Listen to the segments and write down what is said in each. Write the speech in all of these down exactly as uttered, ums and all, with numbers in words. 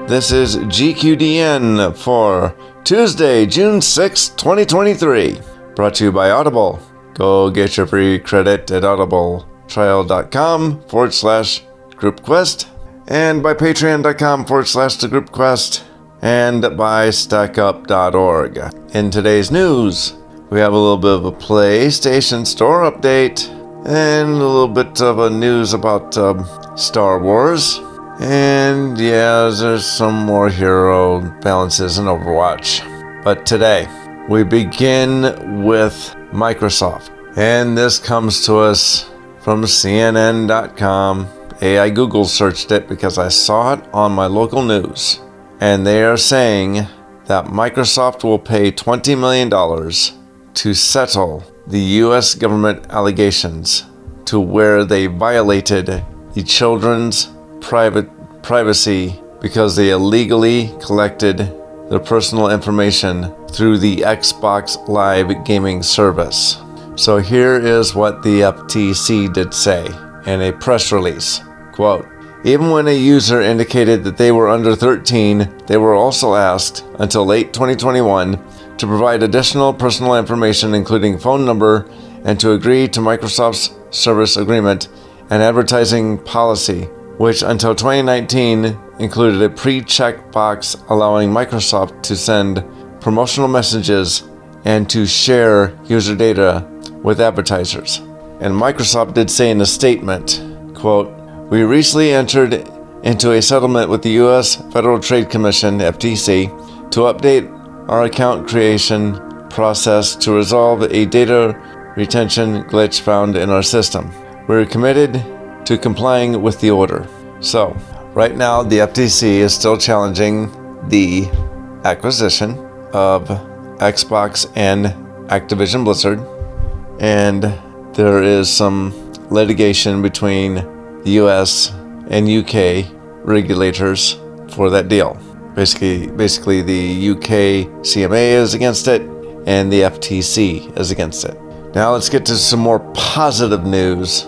This is G Q D N for Tuesday, June sixth, twenty twenty-three. Brought to you by Audible. Go get your free credit at audibletrial.com forward slash groupquest and by patreon.com forward slash the groupquest and by stackup dot org. In today's news, we have a little bit of a PlayStation Store update and a little bit of a news about um, Star Wars. And yeah, there's some more hero balances in Overwatch. But today, we begin with Microsoft. And this comes to us from C N N dot com. Hey, I Google searched it because I saw it on my local news. And they are saying that Microsoft will pay twenty million dollars to settle the U S government allegations to where they violated the children's private privacy because they illegally collected their personal information through the Xbox Live gaming service. So here is what the F T C did say in a press release. Quote, even when a user indicated that they were under thirteen, they were also asked until late twenty twenty-one to provide additional personal information including phone number and to agree to Microsoft's service agreement and advertising policy, which until twenty nineteen included a pre-check box allowing Microsoft to send promotional messages and to share user data with advertisers. And Microsoft did say in a statement, quote, we recently entered into a settlement with the U S Federal Trade Commission, F T C, to update our account creation process to resolve a data retention glitch found in our system. We're committed to complying with the order. So, right now the F T C is still challenging the acquisition of Xbox and Activision Blizzard, and there is some litigation between the U S and U K regulators for that deal. Basically, basically the U K C M A is against it, and the F T C is against it. Now let's get to some more positive news,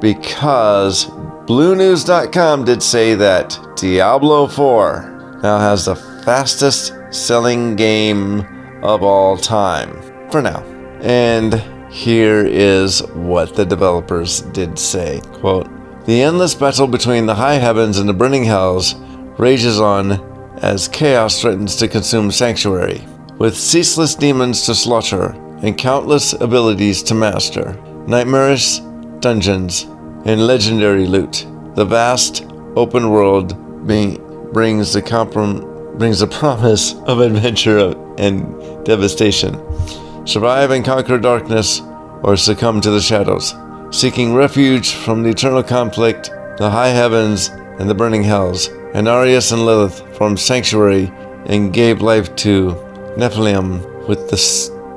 because Blue News dot com did say that Diablo four now has the fastest selling game of all time, for now. And here is what the developers did say. Quote, the endless battle between the high heavens and the burning hells rages on as chaos threatens to consume Sanctuary. With ceaseless demons to slaughter and countless abilities to master, nightmarish dungeons and legendary loot, the vast open world being, brings the comprom- brings the promise of adventure and devastation. Survive and conquer darkness or succumb to the shadows. Seeking refuge from the eternal conflict, the high heavens and the burning hells, Inarius and Lilith formed Sanctuary and gave life to Nephilim with the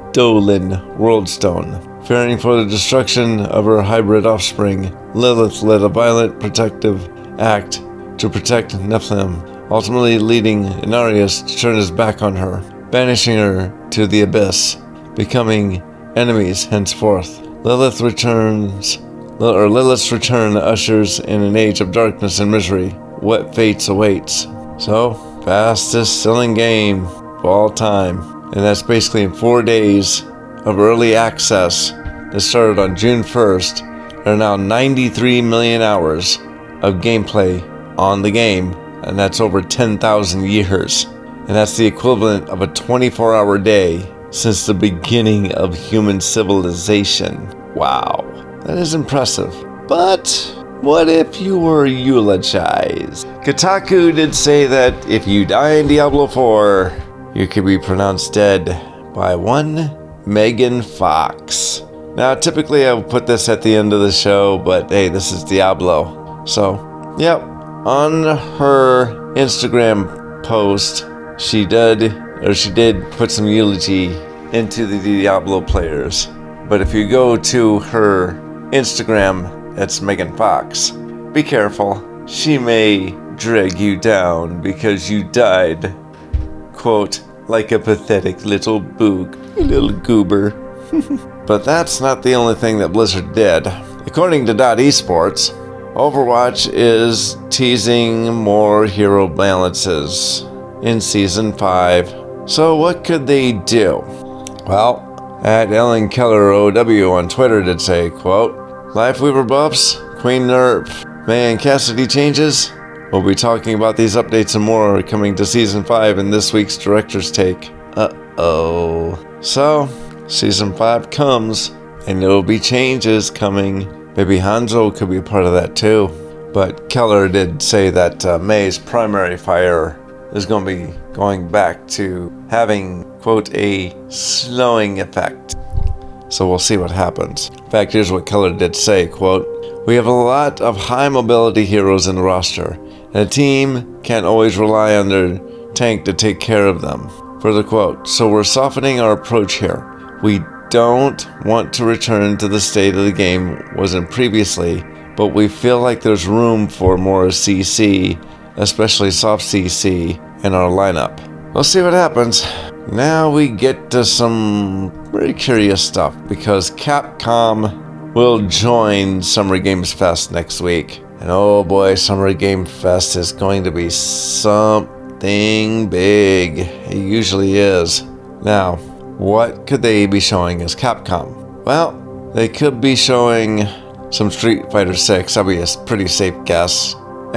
stolen World Stone. Fearing for the destruction of her hybrid offspring, Lilith led a violent protective act to protect Nephilim, ultimately leading Inarius to turn his back on her, banishing her to the abyss, becoming enemies henceforth. Lilith returns, or Lilith's return ushers in an age of darkness and misery. What fates awaits? So, fastest selling game of all time. And that's basically in four days of early access that started on June first. There are now ninety-three million hours of gameplay on the game, and that's over ten thousand years. And that's the equivalent of a twenty-four hour day since the beginning of human civilization. Wow, that is impressive. But what if you were eulogized? Kotaku did say that if you die in Diablo four, you could be pronounced dead by one Megan Fox. Now, typically I would put this at the end of the show, but hey, this is Diablo. So, yep, on her Instagram post, she did, or she did put some eulogy into the Diablo players. But if you go to her Instagram, that's Megan Fox, be careful. She may drag you down because you died, quote, like a pathetic little boog, you little goober. But that's not the only thing that Blizzard did. According to Dot Esports, Overwatch is teasing more hero balances in Season five. So what could they do? Well, at Ellen Keller O W on Twitter did say, quote, Lifeweaver buffs, Queen nerf, May and Cassidy changes. We'll be talking about these updates and more coming to Season five in this week's Director's Take. Uh-oh. So, Season five comes, and there will be changes coming. Maybe Hanzo could be a part of that too. But Keller did say that uh, May's primary fire is going to be going back to having, quote, a slowing effect. So we'll see what happens. In fact, here's what Keller did say, quote, We have a lot of high mobility heroes in the roster, and a team can't always rely on their tank to take care of them. Further quote, So we're softening our approach here. We don't want to return to the state of the game wasn't previously, but we feel like there's room for more C C, especially soft C C, in our lineup. We'll see what happens. Now we get to some very curious stuff, because Capcom will join Summer Games Fest next week. And oh boy, Summer Game Fest is going to be something big. It usually is. Now, what could they be showing as Capcom? Well, they could be showing some Street Fighter six. That'd be a pretty safe guess.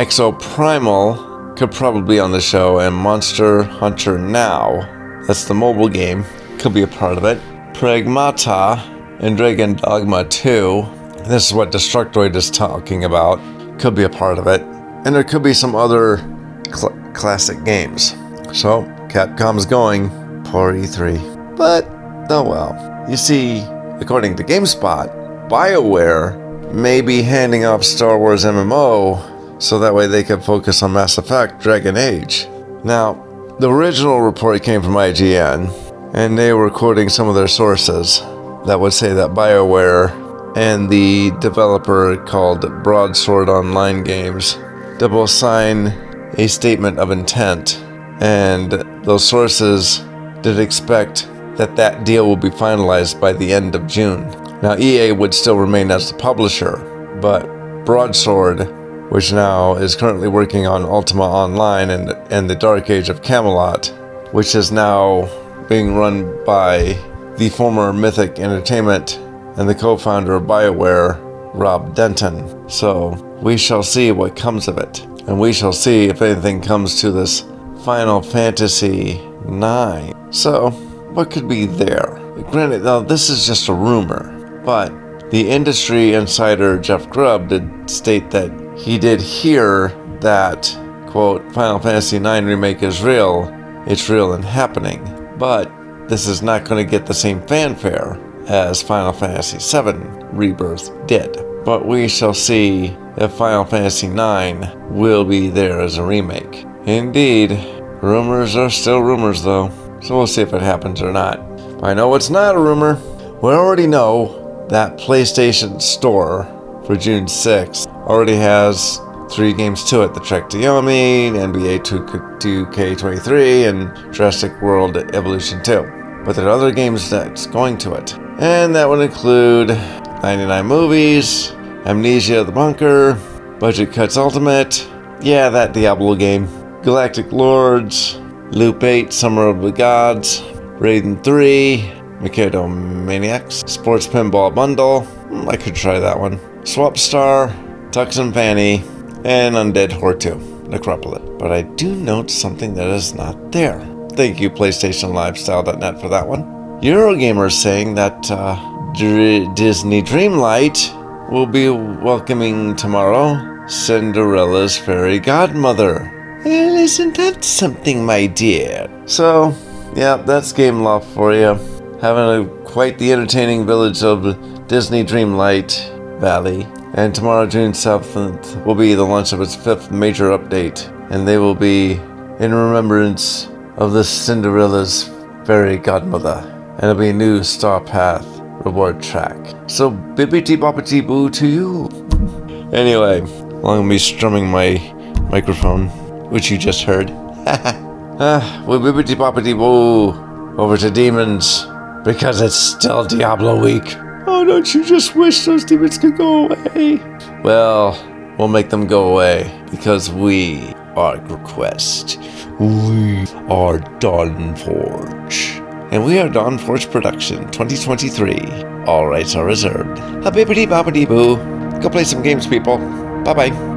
Exoprimal could probably be on the show, and Monster Hunter Now, that's the mobile game, could be a part of it. Pragmata and Dragon Dogma two, this is what Destructoid is talking about, could be a part of it. And there could be some other cl- classic games. So, Capcom's going, poor E three. But, oh well. You see, according to GameSpot, BioWare may be handing off Star Wars M M O so that way they can focus on Mass Effect Dragon Age. Now, the original report came from I G N, and they were quoting some of their sources that would say that BioWare and the developer called Broadsword Online Games, they will sign a statement of intent, and those sources did expect that that deal will be finalized by the end of June. Now, E A would still remain as the publisher, but Broadsword, which now is currently working on Ultima Online and, and the Dark Age of Camelot, which is now being run by the former Mythic Entertainment and the co-founder of BioWare, Rob Denton. So, we shall see what comes of it. And we shall see if anything comes to this Final Fantasy nine. So, what could be there? Granted, now this is just a rumor, but the industry insider Jeff Grubb did state that he did hear that, quote, Final Fantasy nine Remake is real, it's real and happening, but this is not going to get the same fanfare as Final Fantasy seven Rebirth did. But we shall see if Final Fantasy nine will be there as a remake. Indeed, rumors are still rumors though, so we'll see if it happens or not. I know it's not a rumor. We already know that PlayStation Store for June sixth already has three games to it: the Trek to Yomi, N B A two K twenty-three, and Jurassic World Evolution two. But there are other games that's going to it. And that would include ninety-nine Movies, Amnesia the Bunker, Budget Cuts Ultimate, yeah, that Diablo game, Galactic Lords, Loop eight Summer of the Gods, Raiden three, Mikado Maniacs, Sports Pinball Bundle, I could try that one, Swap Star, Tux and Fanny, and Undead Horde two, Necropolis. But I do note something that is not there. Thank you, PlayStation Lifestyle dot net, for that one. Eurogamer is saying that uh, D- Disney Dreamlight will be welcoming tomorrow Cinderella's fairy godmother. Well, isn't that something, my dear? So, yeah, that's Gameloft for you. Having a, quite the entertaining village of Disney Dreamlight Valley. And tomorrow, June seventh, will be the launch of its fifth major update. And they will be in remembrance of the Cinderella's fairy godmother. And it'll be a new Star Path reward track. So, bibbity boppity boo to you. Anyway, I'm going to be strumming my microphone, which you just heard. Ah, well, bibbity boppity boo. Over to demons, because it's still Diablo week. Oh, don't you just wish those demons could go away? Well, we'll make them go away because we are Quest. We are Dawnforge. And we are Dawnforge Production twenty twenty-three. All rights are reserved. A bippity boppity boo. Go play some games, people. Bye bye.